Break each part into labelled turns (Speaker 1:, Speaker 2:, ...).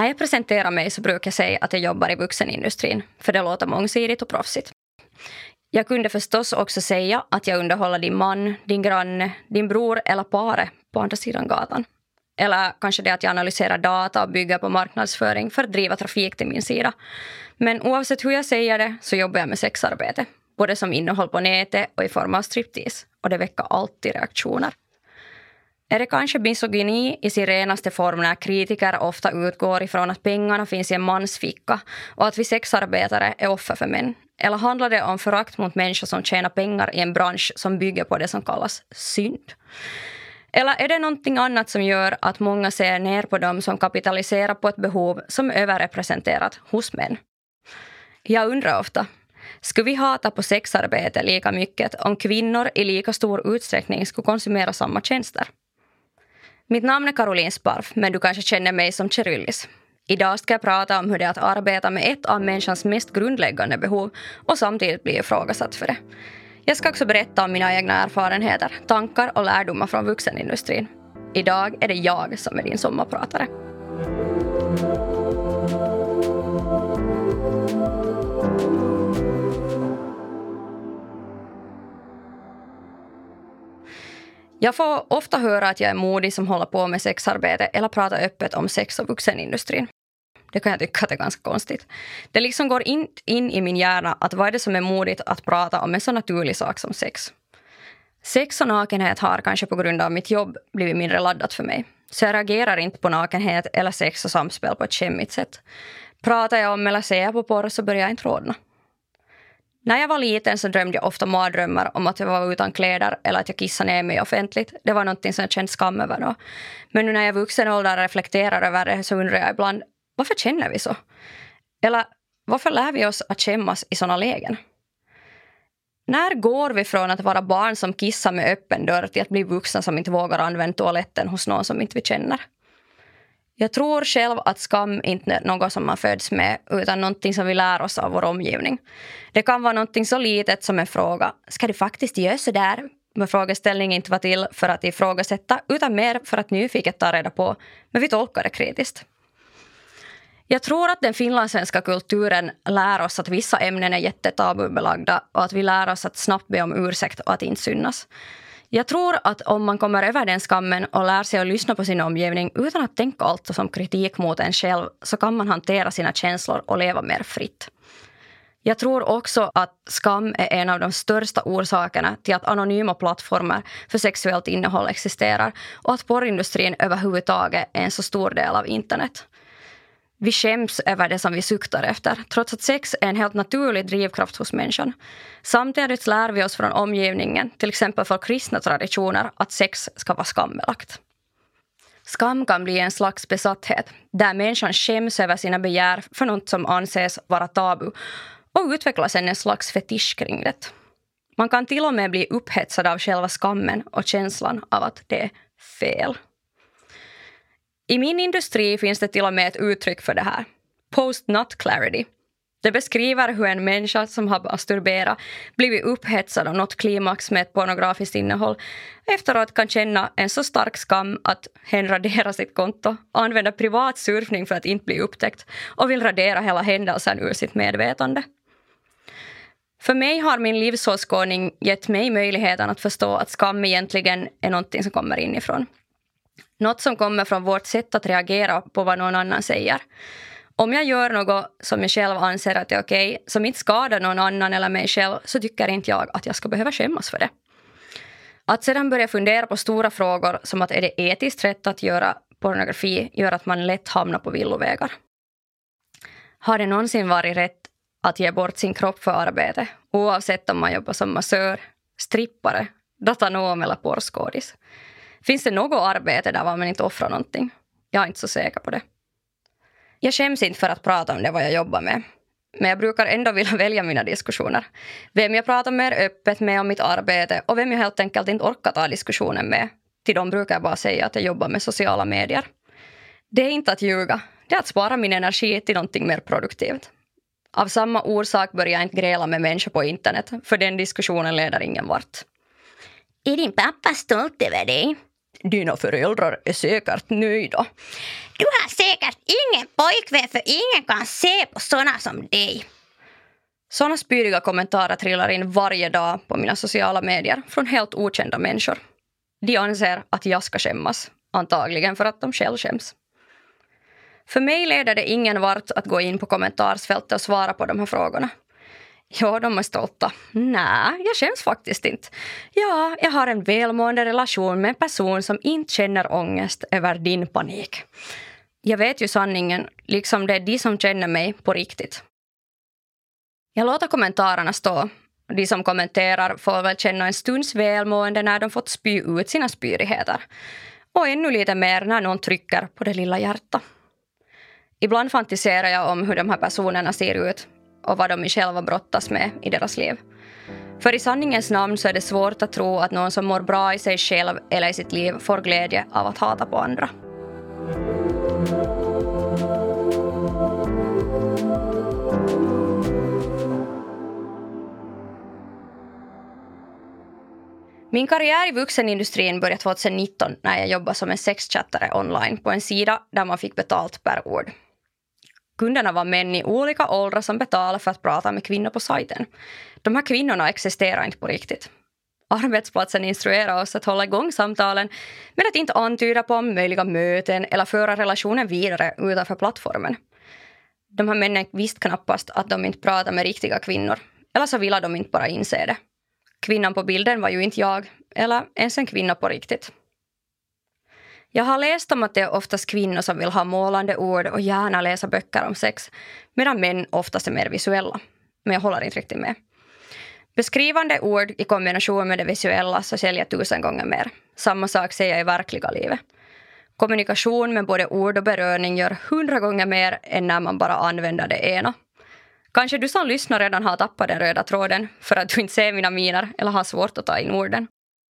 Speaker 1: När jag presenterar mig så brukar jag säga att jag jobbar i vuxenindustrin, för det låter mångsidigt och proffsigt. Jag kunde förstås också säga att jag underhåller din man, din granne, din bror eller paret på andra sidan gatan. Eller kanske det att jag analyserar data och bygger på marknadsföring för att driva trafik till min sida. Men oavsett hur jag säger det så jobbar jag med sexarbete. Både som innehåll på nätet och i form av striptease. Och det väcker alltid reaktioner. Är det kanske misogyni i sin renaste form när kritiker ofta utgår ifrån att pengarna finns i en mans ficka och att vi sexarbetare är offer för män? Eller handlar det om förakt mot människor som tjänar pengar i en bransch som bygger på det som kallas synd? Eller är det någonting annat som gör att många ser ner på dem som kapitaliserar på ett behov som är överrepresenterat hos män? Jag undrar ofta, skulle vi hata på sexarbete lika mycket om kvinnor i lika stor utsträckning skulle konsumera samma tjänster? Mitt namn är Caroline Sparf, men du kanske känner mig som Cheryllis. Idag ska jag prata om hur det är att arbeta med ett av människans mest grundläggande behov och samtidigt bli ifrågasatt för det. Jag ska också berätta om mina egna erfarenheter, tankar och lärdomar från vuxenindustrin. Idag är det jag som är din sommarpratare. Jag får ofta höra att jag är modig som håller på med sexarbete eller pratar öppet om sex och vuxenindustrin. Det kan jag tycka att det är ganska konstigt. Det liksom går in i min hjärna att vad är det som är modigt att prata om en så naturlig sak som sex. Sex och nakenhet har kanske på grund av mitt jobb blivit mindre laddat för mig. Så jag reagerar inte på nakenhet eller sex och samspel på ett skämmigt sätt. Pratar jag om eller ser jag på porr så börjar jag inte rodna. När jag var liten så drömde jag ofta mardrömmar om att jag var utan kläder eller att jag kissade ner mig offentligt. Det var någonting som jag kände skam över då. Men nu när jag är vuxen ålder reflekterar över det så undrar jag ibland, varför känner vi så? Eller varför lär vi oss att skämmas i sådana lägen? När går vi från att vara barn som kissar med öppen dörr till att bli vuxna som inte vågar använda toaletten hos någon som inte vi känner? Jag tror själv att skam inte är något som man föds med utan någonting som vi lär oss av vår omgivning. Det kan vara någonting så litet som en fråga. Ska du faktiskt göra så där? Men frågeställningen inte var till för att ifrågasätta utan mer för att nyfiket ta reda på. Men vi tolkar det kritiskt. Jag tror att den finlandssvenska kulturen lär oss att vissa ämnen är jättetabubelagda och att vi lär oss att snabbt be om ursäkt och att inte synas. Jag tror att om man kommer över den skammen och lär sig att lyssna på sin omgivning utan att tänka allt som kritik mot en själv så kan man hantera sina känslor och leva mer fritt. Jag tror också att skam är en av de största orsakerna till att anonyma plattformar för sexuellt innehåll existerar och att porrindustrin överhuvudtaget är en så stor del av internet. Vi skäms över det som vi suktar efter, trots att sex är en helt naturlig drivkraft hos människan. Samtidigt lär vi oss från omgivningen, till exempel för kristna traditioner, att sex ska vara skambelagt. Skam kan bli en slags besatthet, där människan skäms över sina begär för något som anses vara tabu och utvecklas en slags fetisch kring det. Man kan till och med bli upphetsad av själva skammen och känslan av att det är fel. I min industri finns det till och med ett uttryck för det här. Post-nut clarity. Det beskriver hur en människa som har masturberat blivit upphetsad av något klimax med ett pornografiskt innehåll efteråt kan känna en så stark skam att hen raderar sitt konto, använder privat surfning för att inte bli upptäckt och vill radera hela händelsen ur sitt medvetande. För mig har min livsåskådning gett mig möjligheten att förstå att skam egentligen är någonting som kommer inifrån. Något som kommer från vårt sätt att reagera på vad någon annan säger. Om jag gör något som jag själv anser att det är okej, som inte skadar någon annan eller mig själv, så tycker inte jag att jag ska behöva skämmas för det. Att sedan börja fundera på stora frågor som att är det etiskt rätt att göra pornografi gör att man lätt hamnar på villovägar. Har det någonsin varit rätt att ge bort sin kropp för arbete, oavsett om man jobbar som massör, strippare, datanom eller porrskådis? Finns det något arbete där man inte offrar någonting? Jag är inte så säker på det. Jag skäms inte för att prata om det vad jag jobbar med. Men jag brukar ändå vilja välja mina diskussioner. Vem jag pratar mer öppet med om mitt arbete och vem jag helt enkelt inte orkar ta diskussionen med. Till dem brukar jag bara säga att jag jobbar med sociala medier. Det är inte att ljuga. Det är att spara min energi till någonting mer produktivt. Av samma orsak börjar jag inte gräla med människor på internet. För den diskussionen leder ingen vart.
Speaker 2: Är din pappa stolt över dig?
Speaker 1: Dina föräldrar är säkert nöjda.
Speaker 2: Du har säkert ingen pojkvän för ingen kan se på såna som dig.
Speaker 1: Såna spyriga kommentarer trillar in varje dag på mina sociala medier från helt okända människor. De anser att jag ska skämmas, antagligen för att de själv skäms. För mig leder det ingen vart att gå in på kommentarsfältet och svara på de här frågorna. Ja, de är stolta. Nej, jag skäms faktiskt inte. Ja, jag har en välmående relation med en person som inte känner ångest över din panik. Jag vet ju sanningen, liksom det är de som känner mig på riktigt. Jag låter kommentarerna stå. De som kommenterar får väl känna en stunds välmående när de fått spy ut sina spyrigheter. Och ännu lite mer när någon trycker på det lilla hjärtat. Ibland fantiserar jag om hur de här personerna ser ut och vad de själva brottas med i deras liv. För i sanningens namn så är det svårt att tro att någon som mår bra i sig själv eller i sitt liv får glädje av att hata på andra. Min karriär i vuxenindustrin började 2019 när jag jobbade som en sexchattare online på en sida där man fick betalt per ord. Kunderna var män i olika åldrar som betalade för att prata med kvinnor på sajten. De här kvinnorna existerar inte på riktigt. Arbetsplatsen instruerar oss att hålla igång samtalen med att inte antyda på möjliga möten eller föra relationen vidare utanför plattformen. De här männen visste knappast att de inte pratar med riktiga kvinnor, eller så ville de inte bara inse det. Kvinnan på bilden var ju inte jag, eller ens en kvinna på riktigt. Jag har läst om att det är oftast kvinnor som vill ha målande ord och gärna läsa böcker om sex, medan män oftast är mer visuella. Men jag håller inte riktigt med. Beskrivande ord i kombination med det visuella så säljer 1000 gånger mer. Samma sak säger jag i verkliga livet. Kommunikation med både ord och beröring gör 100 gånger mer än när man bara använder det ena. Kanske du som lyssnar redan har tappat den röda tråden för att du inte ser mina miner eller har svårt att ta in orden.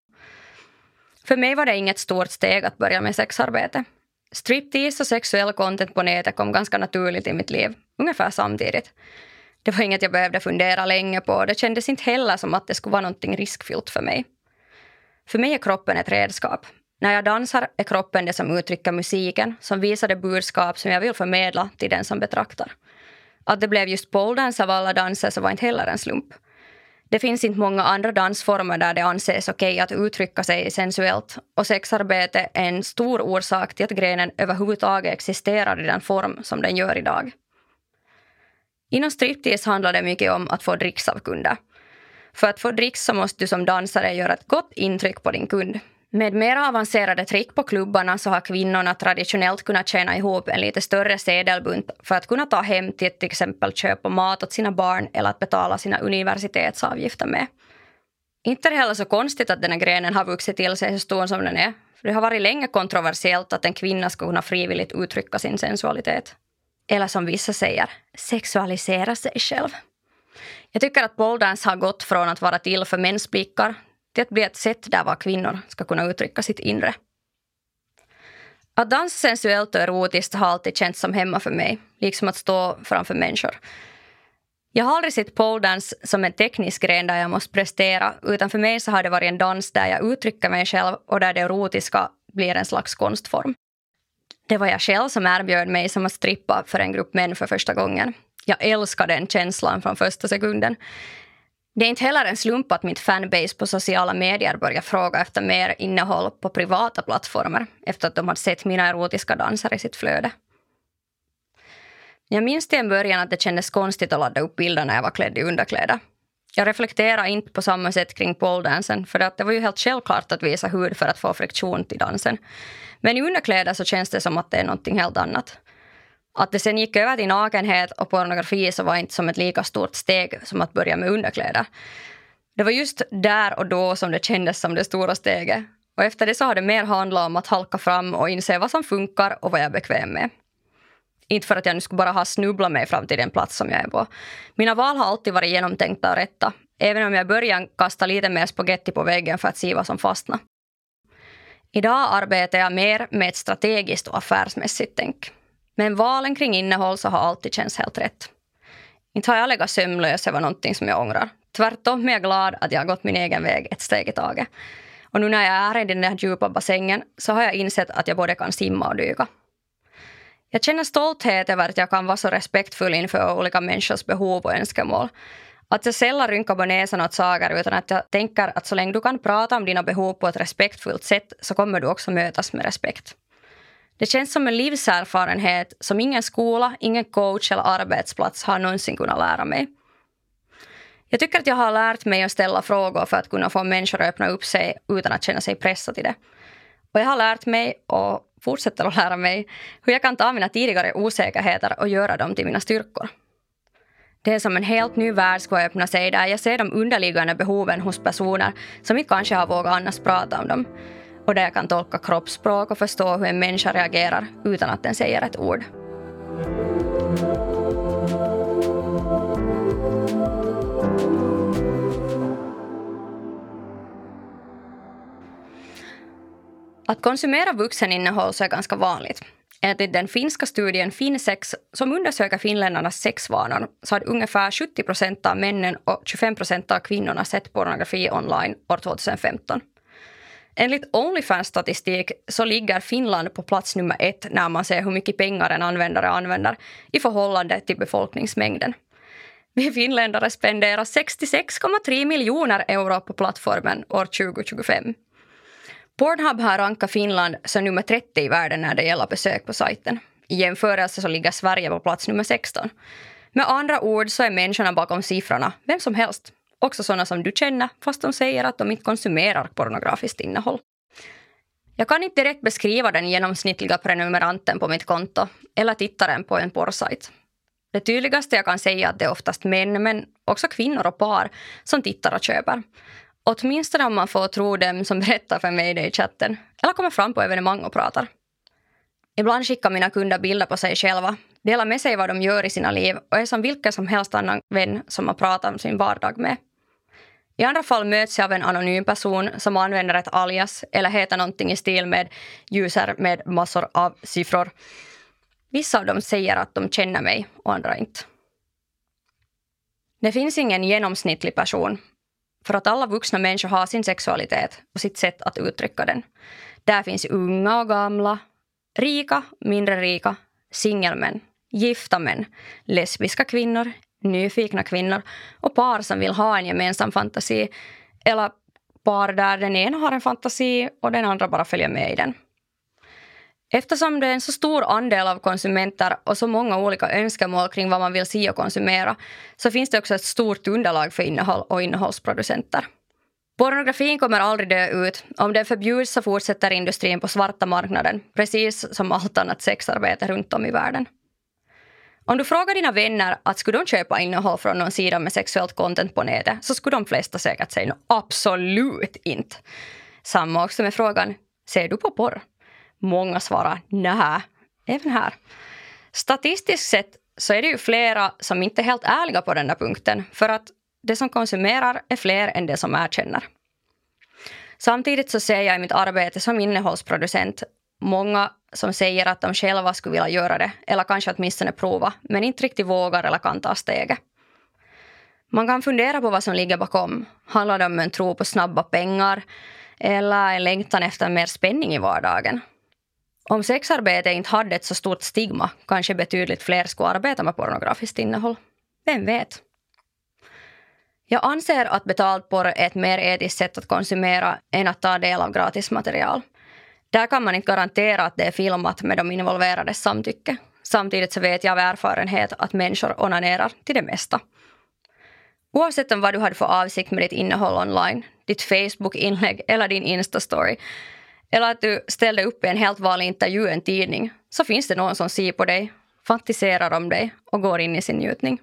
Speaker 1: För mig var det inget stort steg att börja med sexarbete. Striptease och sexuell content på nätet kom ganska naturligt i mitt liv, ungefär samtidigt. Det var inget jag behövde fundera länge på och det kändes inte heller som att det skulle vara något riskfyllt för mig. För mig är kroppen ett redskap. När jag dansar är kroppen det som uttrycker musiken, som visar det budskap som jag vill förmedla till den som betraktar. Att det blev just poledance av alla danser så var inte heller en slump. Det finns inte många andra dansformer där det anses okej att uttrycka sig sensuellt och sexarbete är en stor orsak till att grenen överhuvudtaget existerar i den form som den gör idag. Inom striptease handlar det mycket om att få dricks av kunder. För att få dricks så måste du som dansare göra ett gott intryck på din kund. Med mer avancerade trick på klubbarna så har kvinnorna traditionellt kunnat tjäna ihop en lite större sedelbunt för att kunna ta hem till exempel köpa mat åt sina barn eller att betala sina universitetsavgifter med. Inte är det heller så konstigt att den här grenen har vuxit till sig så stor som den är. För det har varit länge kontroversiellt att en kvinna ska kunna frivilligt uttrycka sin sensualitet. Eller som vissa säger, sexualisera sig själv. Jag tycker att poledance har gått från att vara till för mäns blickar till att bli ett sätt där var kvinnor ska kunna uttrycka sitt inre. Att dansa sensuellt och erotiskt har alltid känts som hemma för mig, liksom att stå framför människor. Jag har aldrig sett poledance som en teknisk gren där jag måste prestera, utan för mig så har det varit en dans där jag uttrycker mig själv och där det erotiska blir en slags konstform. Det var jag själv som erbjöd mig som att strippa för en grupp män för första gången. Jag älskar den känslan från första sekunden. Det är inte heller en slump att mitt fanbase på sociala medier börjar fråga efter mer innehåll på privata plattformar efter att de har sett mina erotiska danser i sitt flöde. Jag minns till en början att det kändes konstigt att ladda upp bilder när jag var klädd i underkläder. Jag reflekterar inte på samma sätt kring poledansen för att det var ju helt självklart att visa hud för att få friktion till dansen. Men i underkläder så känns det som att det är någonting helt annat. Att det sen gick över till nakenhet och pornografi så var inte som ett lika stort steg som att börja med underkläder. Det var just där och då som det kändes som det stora steget. Och efter det så har det mer handlat om att halka fram och inse vad som funkar och vad jag är bekväm med. Inte för att jag nu skulle bara ha snubblat mig fram till den plats som jag är på. Mina val har alltid varit genomtänkta och rätta. Även om jag började kasta lite mer spaghetti på väggen för att se vad som fastnar. Idag arbetar jag mer med ett strategiskt och affärsmässigt tänk. Men valen kring innehåll så har alltid känts helt rätt. Inte har jag legat sömnlös över någonting som jag ångrar. Tvärtom är jag glad att jag har gått min egen väg ett steg i taget. Och nu när jag är i den där djupa bassängen så har jag insett att jag både kan simma och dyka. Jag känner stolthet över att jag kan vara så respektfull inför olika människors behov och önskemål. Att jag sällan rynkar på näsan åt saker utan att jag tänker att så länge du kan prata om dina behov på ett respektfullt sätt så kommer du också mötas med respekt. Det känns som en livserfarenhet som ingen skola, ingen coach eller arbetsplats har någonsin kunnat lära mig. Jag tycker att jag har lärt mig att ställa frågor för att kunna få människor att öppna upp sig utan att känna sig pressad till det. Och jag har lärt mig och fortsätter att lära mig hur jag kan ta mina tidigare osäkerheter och göra dem till mina styrkor. Det är som en helt ny värld ska öppna sig där jag ser de underliggande behoven hos personer som inte kanske har vågat annars prata om dem. Och där jag kan tolka kroppsspråk och förstå hur en människa reagerar utan att den säger ett ord. Att konsumera vuxeninnehåll så är ganska vanligt. Enligt den finska studien Finsex som undersöker finländarnas sexvanor så hade ungefär 70% av männen och 25% av kvinnorna sett pornografi online år 2015. Enligt OnlyFans-statistik så ligger Finland på plats nummer 1 när man ser hur mycket pengar en användare använder i förhållande till befolkningsmängden. Vi finländare spenderar 66,3 miljoner euro på plattformen år 2025. Pornhub har rankat Finland som nummer 30 i världen när det gäller besök på sajten. I jämförelse så ligger Sverige på plats nummer 16. Med andra ord så är människorna bakom siffrorna vem som helst. Också sådana som du känner fast de säger att de inte konsumerar pornografiskt innehåll. Jag kan inte direkt beskriva den genomsnittliga prenumeranten på mitt konto eller tittaren på en porrsajt. Det tydligaste jag kan säga är att det är oftast män men också kvinnor och par som tittar och köper. Åtminstone om man får tro dem som berättar för mig det i chatten eller kommer fram på evenemang och pratar. Ibland skickar mina kunder bilder på sig själva, delar med sig vad de gör i sina liv och är som vilken som helst annan vän som man pratar om sin vardag med. I andra fall möts jag av en anonym person som använder ett alias eller heter någonting i stil med user med massor av siffror. Vissa av dem säger att de känner mig och andra inte. Det finns ingen genomsnittlig person. För att alla vuxna människor har sin sexualitet och sitt sätt att uttrycka den. Där finns unga och gamla, rika, mindre rika, singelmän, gifta män, lesbiska kvinnor, nyfikna kvinnor och par som vill ha en gemensam fantasi eller par där den ena har en fantasi och den andra bara följer med i den. Eftersom det är en så stor andel av konsumenter och så många olika önskemål kring vad man vill se och konsumera så finns det också ett stort underlag för innehåll och innehållsproducenter. Pornografin kommer aldrig dö ut. Om den förbjuds så fortsätter industrin på svarta marknaden, precis som allt annat sexarbete runt om i världen. Om du frågar dina vänner att skulle de köpa innehåll från någon sida med sexuellt content på nätet så skulle de flesta säkert säga absolut inte. Samma också med frågan, ser du på porr? Många svarar nej, även här. Statistiskt sett så är det ju flera som inte är helt ärliga på den här punkten för att det som konsumerar är fler än det som erkänner. Samtidigt så ser jag i mitt arbete som innehållsproducent många som säger att de själva skulle vilja göra det eller kanske åtminstone prova men inte riktigt vågar eller kan ta steget. Man kan fundera på vad som ligger bakom. Handlar det om en tro på snabba pengar eller en längtan efter mer spänning i vardagen? Om sexarbete inte hade ett så stort stigma kanske betydligt fler skulle arbeta med pornografiskt innehåll. Vem vet? Jag anser att betald porr är ett mer etiskt sätt att konsumera än att ta del av gratismaterial. Där kan man inte garantera att det är filmat med de involverades samtycke. Samtidigt så vet jag av erfarenhet att människor onanerar till det mesta. Oavsett om vad du hade för avsikt med ditt innehåll online, ditt Facebook-inlägg eller din Insta-story, eller att du ställde upp i en helt vanlig intervju i en tidning, så finns det någon som ser på dig, fantiserar om dig och går in i sin njutning.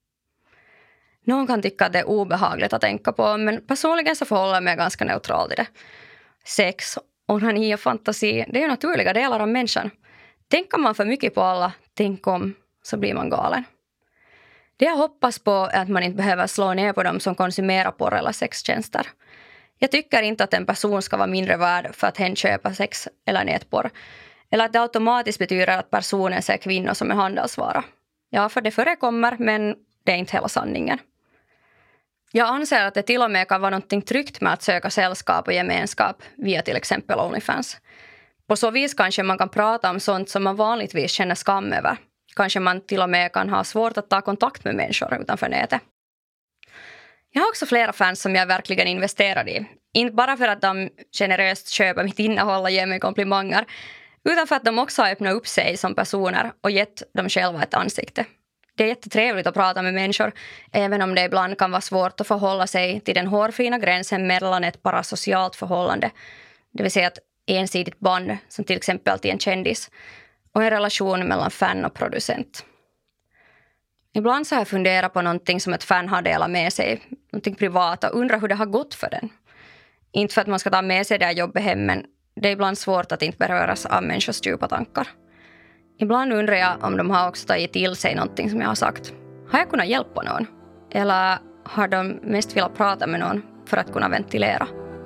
Speaker 1: Någon kan tycka att det är obehagligt att tänka på, men personligen så förhåller jag mig ganska neutral till det. Sex, onani och fantasi, det är ju naturliga delar av människan. Tänker man för mycket på alla, tänk om, så blir man galen. Det jag hoppas på är att man inte behöver slå ner på dem som konsumerar porr eller sextjänster. Jag tycker inte att en person ska vara mindre värd för att hen köper sex eller nätporr. Eller att det automatiskt betyder att personen ser kvinnor som en handelsvara. Ja, för det förekommer, men det är inte hela sanningen. Jag anser att det till och med kan vara något tryggt med att söka sällskap och gemenskap via till exempel OnlyFans. På så vis kanske man kan prata om sånt som man vanligtvis känner skam över. Kanske man till och med kan ha svårt att ta kontakt med människor utanför nätet. Jag har också flera fans som jag verkligen investerar i. Inte bara för att de generöst köper mitt innehåll och ger mig komplimanger, utan för att de också har öppnat upp sig som personer och gett dem själva ett ansikte. Det är jättetrevligt att prata med människor, även om det ibland kan vara svårt att förhålla sig till den hårfina gränsen mellan ett parasocialt förhållande, det vill säga ett ensidigt band som till exempel till en kändis, och en relation mellan fan och producent. Ibland så har jag funderat på någonting som ett fan har delat med sig, någonting privat, och undrar hur det har gått för den. Inte för att man ska ta med sig det här jobbet hem, men det är ibland svårt att inte beröras av människors djupa tankar. Ibland undrar jag om de har också tagit till sig någonting som jag har sagt. Har jag kunnat hjälpa någon? Eller har de mest velat prata med någon för att kunna ventilera?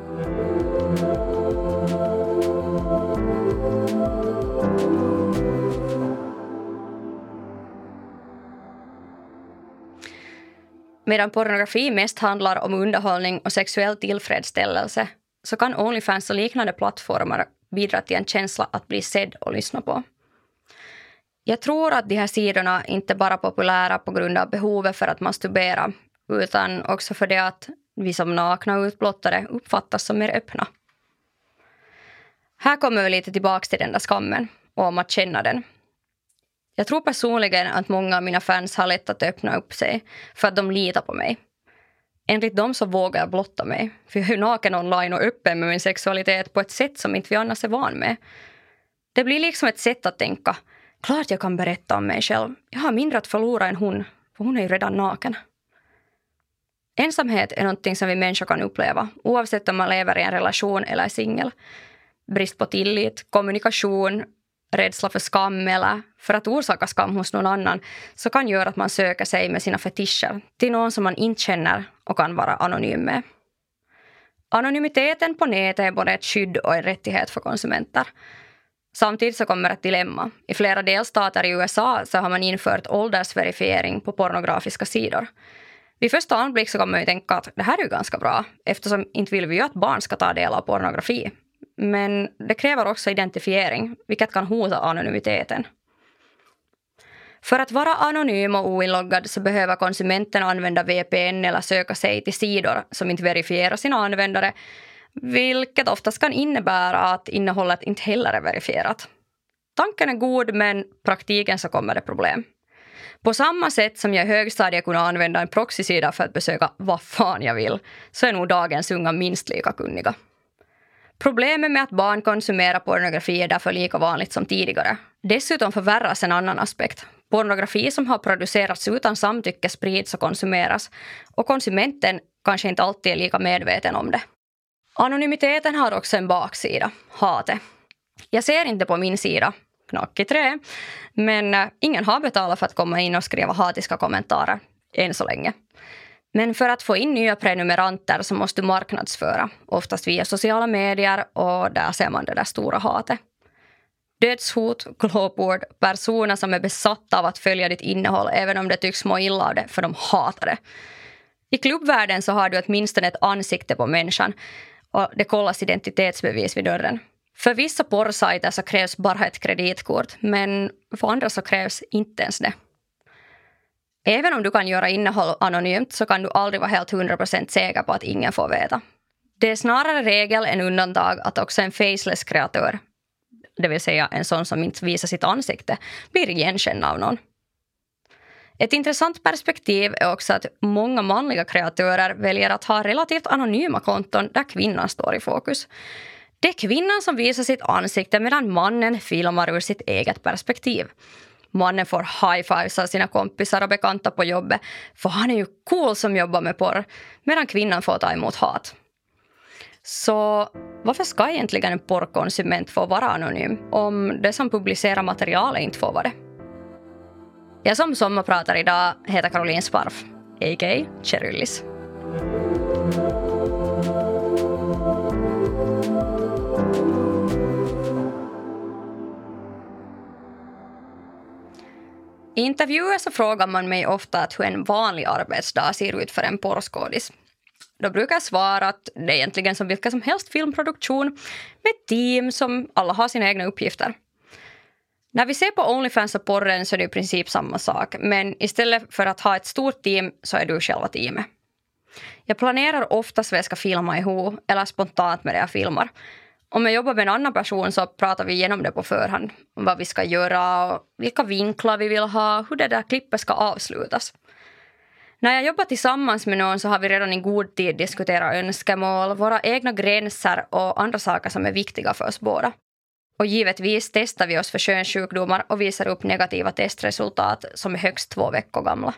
Speaker 1: Medan pornografi mest handlar om underhållning och sexuell tillfredsställelse, så kan OnlyFans och liknande plattformar bidra till en känsla att bli sedd och lyssna på. Jag tror att de här sidorna inte bara är populära på grund av behovet för att masturbera, utan också för det att vi som nakna och utblottade uppfattas som mer öppna. Här kommer vi lite tillbaka till den där skammen och om att känna den. Jag tror personligen att många av mina fans har lätt att öppna upp sig för att de litar på mig. Enligt dem så vågar jag blotta mig, för jag är naken online och öppen med min sexualitet på ett sätt som inte vi annars är van med. Det blir liksom ett sätt att tänka, klart jag kan berätta om mig själv. Jag har mindre att förlora än hon, för hon är ju redan naken. Ensamhet är någonting som vi människor kan uppleva, oavsett om man lever i en relation eller är singel. Brist på tillit, kommunikation, rädsla för skam eller för att orsaka skam hos någon annan, så kan göra att man söker sig med sina fetischer till någon som man inte känner och kan vara anonym med. Anonymiteten på nätet är både ett skydd och en rättighet för konsumenter. Samtidigt så kommer ett dilemma. I flera delstater i USA så har man infört åldersverifiering på pornografiska sidor. Vid första anblick så kan man ju tänka att det här är ju ganska bra, eftersom inte vill vi ju att barn ska ta del av pornografi. Men det kräver också identifiering, vilket kan hota anonymiteten. För att vara anonym och oinloggad så behöver konsumenten använda VPN eller söka sig till sidor som inte verifierar sina användare, vilket oftast kan innebära att innehållet inte heller är verifierat. Tanken är god, men praktiken så kommer det problem. På samma sätt som jag i högstadiet kunde använda en proxysida för att besöka vad fan jag vill, så är nog dagens unga minst lika kunniga. Problemet med att barn konsumerar pornografi är därför lika vanligt som tidigare. Dessutom förvärras en annan aspekt. Pornografi som har producerats utan samtycke sprids och konsumeras, och konsumenten kanske inte alltid är lika medveten om det. Anonymiteten har också en baksida, hatet. Jag ser inte på min sida, knack i trä, men ingen har betalat för att komma in och skriva hatiska kommentarer, än så länge. Men för att få in nya prenumeranter så måste du marknadsföra, oftast via sociala medier, och där ser man det där stora hatet. Dödshot, glåpord, personer som är besatta av att följa ditt innehåll även om det tycks må illa av det, för de hatar det. I klubbvärlden så har du åtminstone ett ansikte på människan, och det kollas identitetsbevis vid dörren. För vissa porrsajter så krävs bara ett kreditkort, men för andra så krävs inte ens det. Även om du kan göra innehåll anonymt så kan du aldrig vara helt 100% säker på att ingen får veta. Det är snarare regel än undantag att också en faceless kreatör, det vill säga en sån som inte visar sitt ansikte, blir igenkänd av någon. Ett intressant perspektiv är också att många manliga kreatörer väljer att ha relativt anonyma konton där kvinnan står i fokus. Det är kvinnan som visar sitt ansikte medan mannen filmar ur sitt eget perspektiv. Mannen får high-fives av sina kompisar och bekanta på jobbet, för han är ju cool som jobbar med porr, medan kvinnan får ta emot hat. Så varför ska egentligen en porrkonsument få vara anonym om det som publicerar materialet inte får vara det? Jag som sommarpratar idag heter Caroline Sparf, a.k.a. Cheryllis. I intervjuer så frågar man mig ofta att hur en vanlig arbetsdag ser ut för en porrskådis. Då brukar jag svara att det är egentligen som vilka som helst filmproduktion med team som alla har sina egna uppgifter. När vi ser på OnlyFans och porren så är det i princip samma sak, men istället för att ha ett stort team så är du själva teamet. Jag planerar oftast vad jag ska filma ihop eller spontant med det jag filmar. Om jag jobbar med en annan person så pratar vi igenom det på förhand. Om vad vi ska göra, och vilka vinklar vi vill ha, hur det där klippet ska avslutas. När jag jobbar tillsammans med någon så har vi redan i god tid diskuterat önskemål, våra egna gränser och andra saker som är viktiga för oss båda. Och givetvis testar vi oss för könssjukdomar och visar upp negativa testresultat som är högst 2 veckor gamla.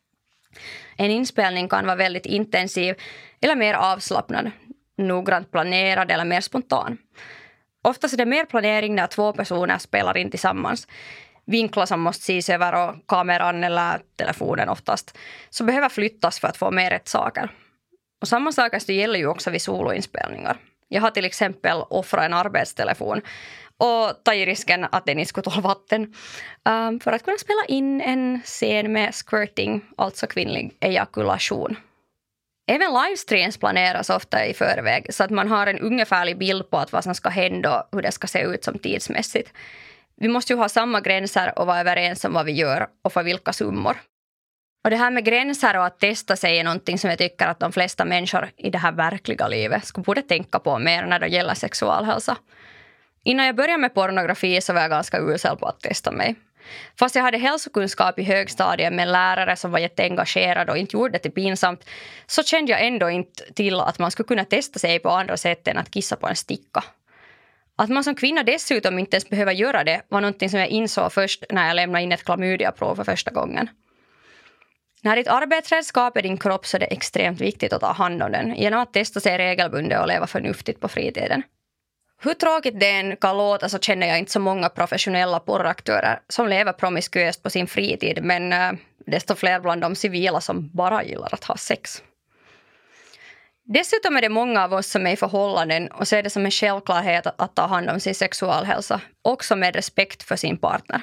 Speaker 1: En inspelning kan vara väldigt intensiv eller mer avslappnad, noggrant planerad eller mer spontan. Oftast är det mer planering när 2 personer spelar in tillsammans. Vinklar som måste ses över och kameran eller telefonen oftast så behöver flyttas för att få med rätt saker. Och samma saker gäller ju också vid soloinspelningar. Jag har till exempel offrat en arbetstelefon och tagit risken att den inte skulle tåla vatten för att kunna spela in en scen med squirting, alltså kvinnlig ejakulation. Även livestreams planeras ofta i förväg så att man har en ungefärlig bild på att vad som ska hända och hur det ska se ut som tidsmässigt. Vi måste ju ha samma gränser och vara överens om vad vi gör och för vilka summor. Och det här med gränser och att testa sig är någonting som jag tycker att de flesta människor i det här verkliga livet skulle borde tänka på mer när det gäller sexualhälsa. Innan jag började med pornografi så var jag ganska usel på att testa mig. Fast jag hade hälsokunskap i högstadiet med lärare som var jätteengagerad och inte gjorde det till pinsamt så kände jag ändå inte till att man skulle kunna testa sig på andra sätt än att kissa på en sticka. Att man som kvinna dessutom inte ens behöver göra det var någonting som jag insåg först när jag lämnade in ett klamydiaprov för första gången. När ditt arbetsredskap är din kropp så är det extremt viktigt att ta hand om den genom att testa sig regelbundet och leva förnuftigt på fritiden. Hur tråkigt det än kan låta så känner jag inte så många professionella porraktörer som lever promiskuöst på sin fritid, men desto fler bland de civila som bara gillar att ha sex. Dessutom är det många av oss som är i förhållanden och ser det som en självklarhet att ta hand om sin sexualhälsa, också med respekt för sin partner.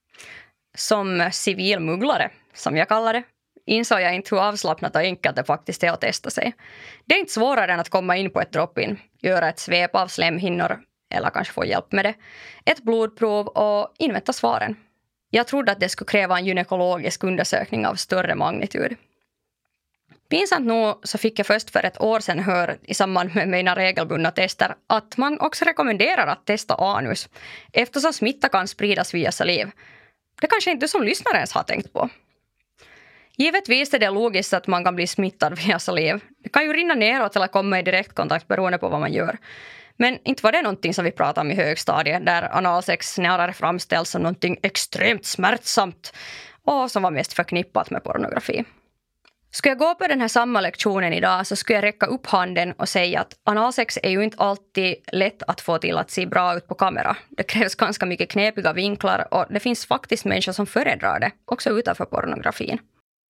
Speaker 1: Som civilmugglare, som jag kallar det, insåg jag inte hur avslappnat och enkelt det faktiskt är att testa sig. Det är inte svårare än att komma in på ett drop-in, göra ett svep av slemhinnor eller kanske få hjälp med det, ett blodprov och invänta svaren. Jag trodde att det skulle kräva en gynekologisk undersökning av större magnitud. Pinsamt nog så fick jag först för ett år sedan höra i samband med mina regelbundna tester att man också rekommenderar att testa anus eftersom smitta kan spridas via saliv. Det kanske inte du som lyssnare ens har tänkt på. Givetvis är det logiskt att man kan bli smittad via saliv. Det kan ju rinna neråt eller komma i direktkontakt beroende på vad man gör. Men inte var det någonting som vi pratade om i högstadiet där analsex snarare framställs som någonting extremt smärtsamt och som var mest förknippat med pornografi. Skulle jag gå på den här samma lektionen idag så skulle jag räcka upp handen och säga att analsex är ju inte alltid lätt att få till att se bra ut på kamera. Det krävs ganska mycket knepiga vinklar och det finns faktiskt människor som föredrar det, också utanför pornografin.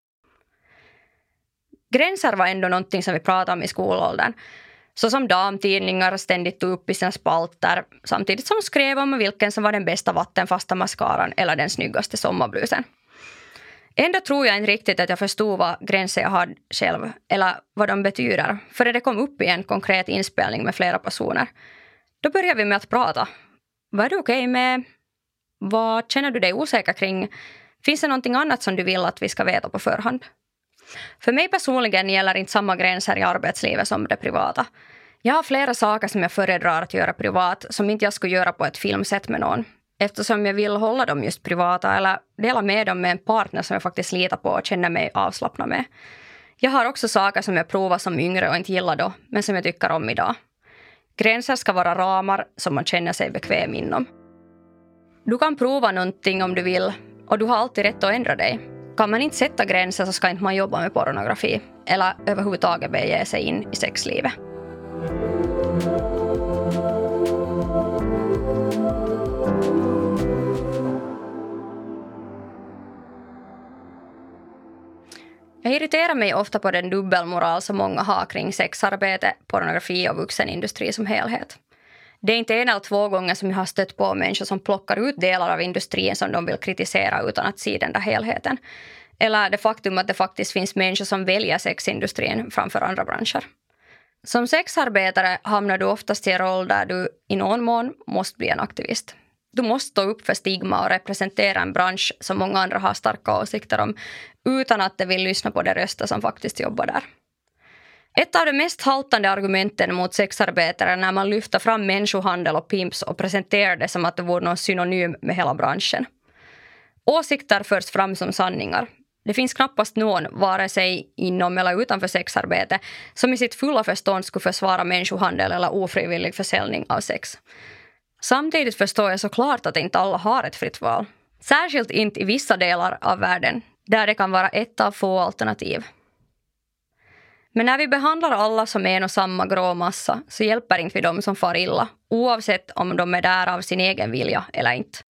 Speaker 1: Gränser var ändå någonting som vi pratade om i skolåldern. Så som damtidningar ständigt tog upp i sina spalter samtidigt som skrev om vilken som var den bästa vattenfasta mascaran eller den snyggaste sommarblusen. Ändå tror jag inte riktigt att jag förstod vad gränser jag hade själv eller vad de betyder förrän det kom upp i en konkret inspelning med flera personer. Då började vi med att prata. Vad är du okej med? Vad känner du dig osäker kring? Finns det någonting annat som du vill att vi ska veta på förhand? För mig personligen gäller inte samma gränser i arbetslivet som det privata. Jag har flera saker som jag föredrar att göra privat som inte jag skulle göra på ett filmset med någon. Eftersom jag vill hålla dem just privata eller dela med dem med en partner som jag faktiskt litar på och känner mig avslappnad med. Jag har också saker som jag provar som yngre och inte gillar då, men som jag tycker om idag. Gränser ska vara ramar som man känner sig bekväm inom. Du kan prova någonting om du vill och du har alltid rätt att ändra dig. Kan man inte sätta gränser så ska inte man jobba med pornografi eller överhuvudtaget bege sig in i sexlivet. Jag irriterar mig ofta på den dubbelmoral som många har kring sexarbete, pornografi och vuxenindustri som helhet. Det är inte en eller 2 gånger som jag har stött på människor som plockar ut delar av industrin som de vill kritisera utan att se den där helheten. eller det faktum att det faktiskt finns människor som väljer sexindustrin framför andra branscher. Som sexarbetare hamnar du oftast i en roll där du i någon mån måste bli en aktivist. Du måste stå upp för stigma och representera en bransch som många andra har starka åsikter om utan att de vill lyssna på de röster som faktiskt jobbar där. Ett av de mest haltande argumenten mot sexarbetare är när man lyfter fram människohandel och pimps och presenterar det som att det vore någon synonym med hela branschen. Åsikter förs fram som sanningar. Det finns knappast någon, vare sig inom eller utanför sexarbete, som i sitt fulla förstånd skulle försvara människohandel eller ofrivillig försäljning av sex. Samtidigt förstår jag såklart att inte alla har ett fritt val. Särskilt inte i vissa delar av världen, där det kan vara ett av få alternativ. Men när vi behandlar alla som en och samma grå massa så hjälper inte vi dem som far illa, oavsett om de är där av sin egen vilja eller inte.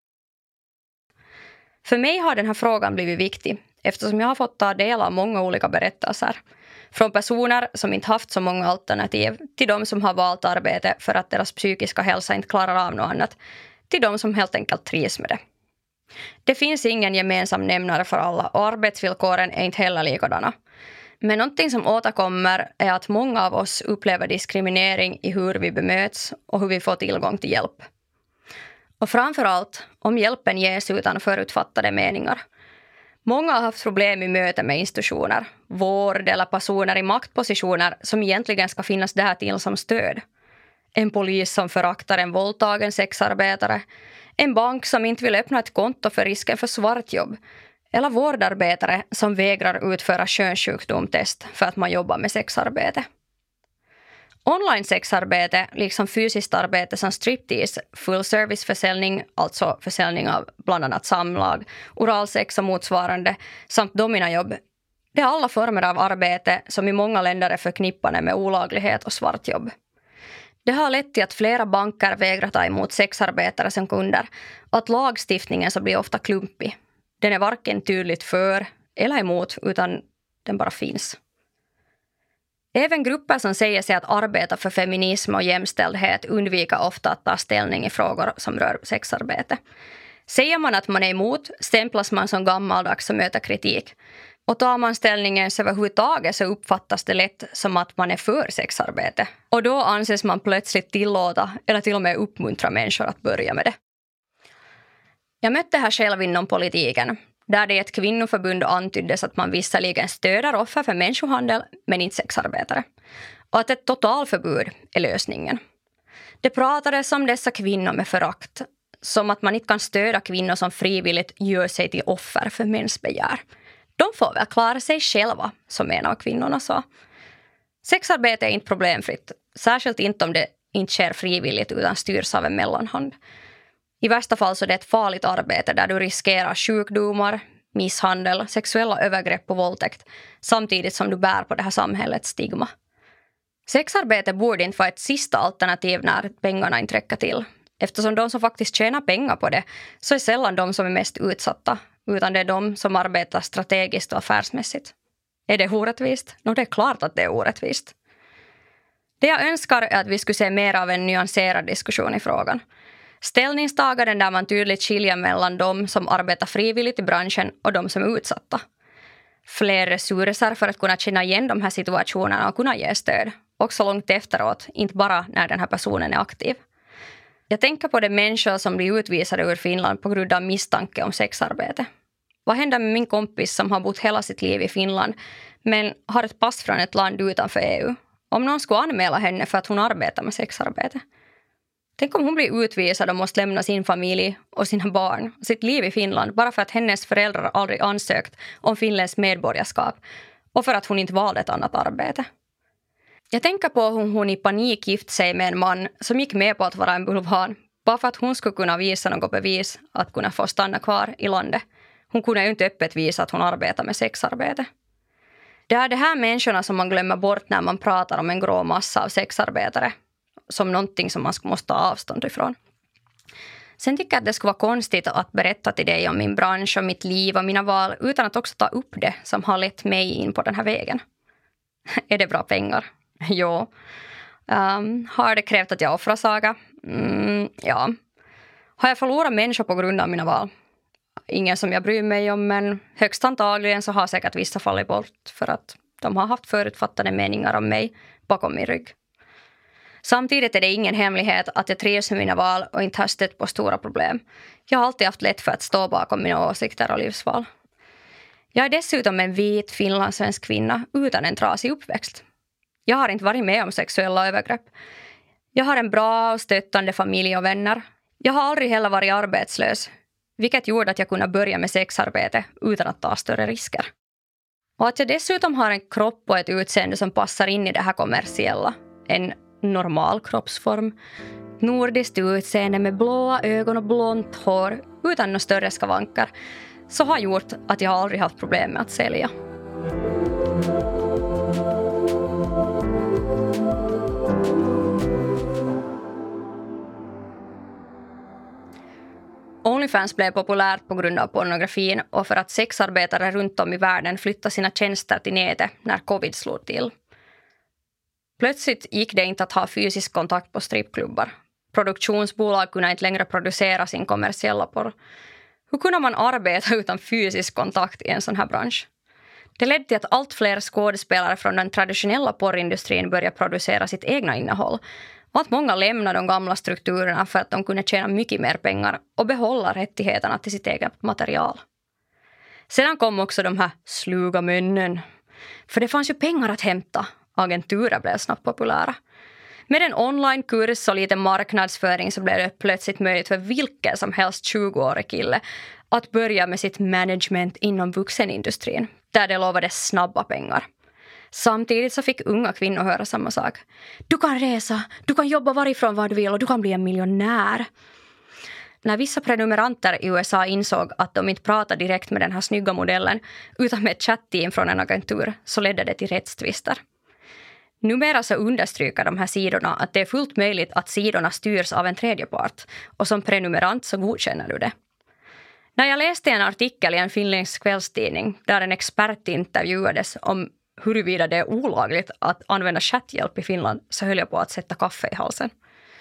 Speaker 1: För mig har den här frågan blivit viktig eftersom jag har fått ta del av många olika berättelser. Från personer som inte haft så många alternativ till de som har valt arbete för att deras psykiska hälsa inte klarar av något annat, till de som helt enkelt trivs med det. Det finns ingen gemensam nämnare för alla och arbetsvillkoren är inte heller likadana. Men någonting som återkommer är att många av oss upplever diskriminering i hur vi bemöts och hur vi får tillgång till hjälp. Och framförallt om hjälpen ges utan förutfattade meningar. Många har haft problem i möte med institutioner, vård eller personer i maktpositioner som egentligen ska finnas där till som stöd. En polis som föraktar en våldtagen sexarbetare, en bank som inte vill öppna ett konto för risken för svartjobb, eller vårdarbetare som vägrar utföra könssjukdomstest för att man jobbar med sexarbete. Online-sexarbete, liksom fysiskt arbete som striptease, full-service-försäljning, alltså försäljning av bland annat samlag, oralsex och motsvarande, samt dominajobb, det är alla former av arbete som i många länder är förknippade med olaglighet och svartjobb. Det har lett till att flera banker vägrar ta emot sexarbetare som kunder och att lagstiftningen så blir ofta klumpig. Den är varken tydligt för eller emot utan den bara finns. Även grupper som säger sig att arbeta för feminism och jämställdhet undviker ofta att ta ställning i frågor som rör sexarbete. Säger man att man är emot stämplas man som gammaldags och möter kritik. Och tar man ställningen så överhuvudtaget så uppfattas det lätt som att man är för sexarbete. Och då anses man plötsligt tillåta eller till och med uppmuntra människor att börja med det. Jag mötte det här själv inom politiken, där det i ett kvinnoförbund antyddes att man visserligen stöder offer för människohandel men inte sexarbetare. Och att ett totalförbud är lösningen. Det pratades om dessa kvinnor med förakt, som att man inte kan stödja kvinnor som frivilligt gör sig till offer för mäns begär. De får väl klara sig själva, som en av kvinnorna sa. Sexarbete är inte problemfritt, särskilt inte om det inte sker frivilligt utan styrs av en mellanhand. I värsta fall så är det ett farligt arbete där du riskerar sjukdomar, misshandel, sexuella övergrepp och våldtäkt samtidigt som du bär på det här samhällets stigma. Sexarbete borde inte vara ett sista alternativ när pengarna inte räcker till. Eftersom de som faktiskt tjänar pengar på det så är sällan de som är mest utsatta utan det är de som arbetar strategiskt och affärsmässigt. Är det orättvist? Det är klart att det är orättvist. Det jag önskar är att vi skulle se mer av en nyanserad diskussion i frågan. Ställningstaganden där man tydligt skiljer mellan de som arbetar frivilligt i branschen och de som är utsatta. Fler resurser för att kunna känna igen de här situationerna och kunna ge stöd. Också långt efteråt, inte bara när den här personen är aktiv. Jag tänker på de människor som blir utvisade ur Finland på grund av misstanke om sexarbete. Vad händer med min kompis som har bott hela sitt liv i Finland men har ett pass från ett land utanför EU? Om någon skulle anmäla henne för att hon arbetar med sexarbete. Tänk om hon blir utvisad och måste lämna sin familj och sina barn och sitt liv i Finland bara för att hennes föräldrar aldrig ansökt om finländskt medborgarskap och för att hon inte valde ett annat arbete. Jag tänker på hur hon i panik gift sig med en man som gick med på att vara en bulvan bara för att hon skulle kunna visa något bevis att kunna få stanna kvar i landet. Hon kunde ju inte öppet visa att hon arbetar med sexarbete. Det är de här människorna som man glömmer bort när man pratar om en grå massa av sexarbetare. Som någonting som man måste ta avstånd ifrån. Sen tycker jag att det skulle vara konstigt att berätta till dig om min bransch och mitt liv och mina val utan att också ta upp det som har lett mig in på den här vägen. Är det bra pengar? Jo. Har det krävt att jag offrar saker? Ja. Har jag förlorat människor på grund av mina val? ingen som jag bryr mig om, men högst antagligen så har säkert vissa fallit bort för att de har haft förutfattade meningar om mig bakom min rygg. Samtidigt är det ingen hemlighet att jag trivs med mina val och inte har stött på stora problem. Jag har alltid haft lätt för att stå bakom mina åsikter och livsval. Jag är dessutom en vit finlandssvensk kvinna utan en trasig uppväxt. Jag har inte varit med om sexuella övergrepp. Jag har en bra och stöttande familj och vänner. Jag har aldrig heller varit arbetslös, vilket gjorde att jag kunde börja med sexarbete utan att ta större risker. Och att jag dessutom har en kropp och ett utseende som passar in i det här kommersiella. En normal kroppsform. Nordiskt utseende med blåa ögon och blont hår utan några större skavanker. Så har gjort att jag aldrig haft problem med att sälja. OnlyFans blev populärt på grund av pornografin och för att sexarbetare runt om i världen flyttade sina tjänster till nätet när covid slog till. Plötsligt gick det inte att ha fysisk kontakt på strippklubbar. Produktionsbolag kunde inte längre producera sin kommersiella porr. Hur kunde man arbeta utan fysisk kontakt i en sån här bransch? Det ledde till att allt fler skådespelare från den traditionella porrindustrin började producera sitt egna innehåll och att många lämnade de gamla strukturerna för att de kunde tjäna mycket mer pengar och behålla rättigheterna till sitt eget material. Sedan kom också de här sluga männen. För det fanns ju pengar att hämta. Agenturer blev snabbt populära. Med en onlinekurs och lite marknadsföring så blev det plötsligt möjligt för vilken som helst 20-årig kille att börja med sitt management inom vuxenindustrin, där det lovades snabba pengar. Samtidigt så fick unga kvinnor höra samma sak. Du kan resa, du kan jobba varifrån vad du vill och du kan bli en miljonär. När vissa prenumeranter i USA insåg att de inte pratade direkt med den här snygga modellen utan med ett chatteam från en agentur så ledde det till rättstvister. Numera så understryker de här sidorna att det är fullt möjligt att sidorna styrs av en tredje part och som prenumerant så godkänner du det. När jag läste en artikel i en finländsk kvällstidning där en expert intervjuades om huruvida det är olagligt att använda chatthjälp i Finland så höll jag på att sätta kaffe i halsen.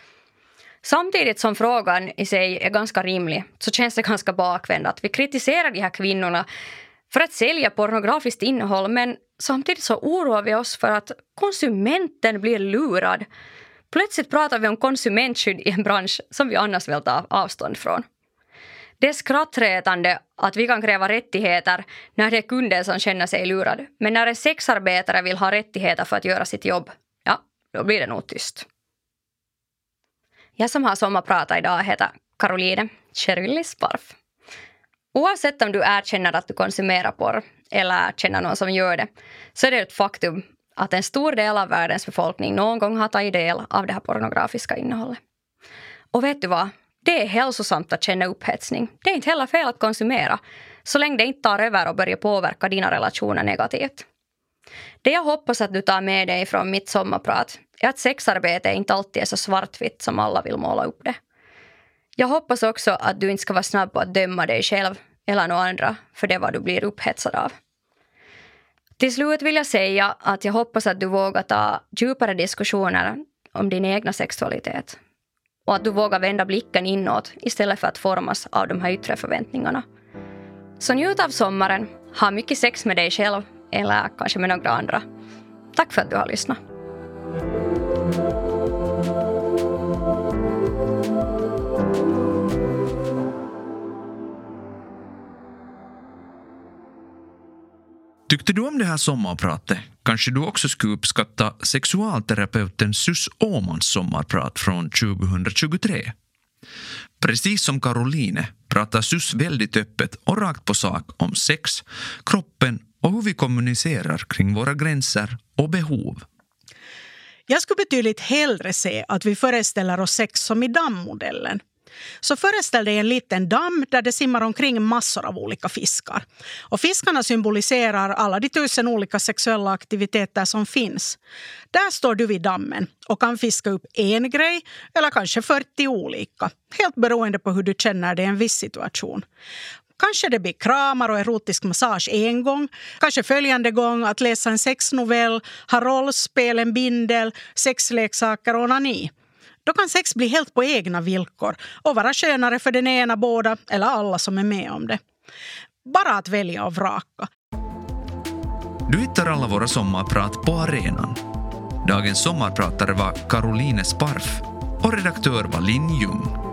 Speaker 1: Samtidigt som frågan i sig är ganska rimlig så känns det ganska bakvänt att vi kritiserar de här kvinnorna för att sälja pornografiskt innehåll, men samtidigt så oroar vi oss för att konsumenten blir lurad. Plötsligt pratar vi om konsumentskydd i en bransch som vi annars vill ta avstånd från. Det är skrattretande att vi kan kräva rättigheter när det är kunden som känner sig lurad. Men när en sexarbetare vill ha rättigheter för att göra sitt jobb, ja, då blir det nog tyst. Jag som har sommarpratat idag heter Caroline Cherylli Sparf. Oavsett om du erkänner att du konsumerar porr eller känner någon som gör det, så är det ett faktum att en stor del av världens befolkning någon gång har tagit del av det här pornografiska innehållet. Och vet du vad? Det är hälsosamt att känna upphetsning. Det är inte heller fel att konsumera, så länge det inte tar över och börjar påverka dina relationer negativt. Det jag hoppas att du tar med dig från mitt sommarprat är att sexarbete inte alltid är så svartvitt som alla vill måla upp det. Jag hoppas också att du inte ska vara snabb på att döma dig själv eller några andra för det vad du blir upphetsad av. Till slut vill jag säga att jag hoppas att du vågar ta djupare diskussioner om din egna sexualitet. Och att du vågar vända blicken inåt istället för att formas av de här yttre förväntningarna. Så njut av sommaren, ha mycket sex med dig själv eller kanske med några andra. Tack för att du har lyssnat.
Speaker 3: Tyckte du om det här sommarpratet? Kanske du också skulle uppskatta sexualterapeuten Sus Åmans sommarprat från 2023. Precis som Caroline pratar Sus väldigt öppet och rakt på sak om sex, kroppen och hur vi kommunicerar kring våra gränser och behov.
Speaker 4: Jag skulle betydligt hellre se att vi föreställer oss sex som i dammodellen. Så föreställ dig en liten damm där det simmar omkring massor av olika fiskar. Och fiskarna symboliserar alla de 1000 olika sexuella aktiviteter som finns. Där står du vid dammen och kan fiska upp en grej eller kanske 40 olika. Helt beroende på hur du känner dig i en viss situation. Kanske det blir kramar och erotisk massage en gång. Kanske följande gång att läsa en sexnovell, ha rollspel, en bindel, sexleksaker och onani. Då kan sex bli helt på egna villkor och vara skönare för den ena, båda eller alla som är med om det. Bara att välja och vraka.
Speaker 3: Du hittar alla våra sommarprat på arenan. Dagens sommarpratare var Caroline Sparf och redaktör var Linn Ljung.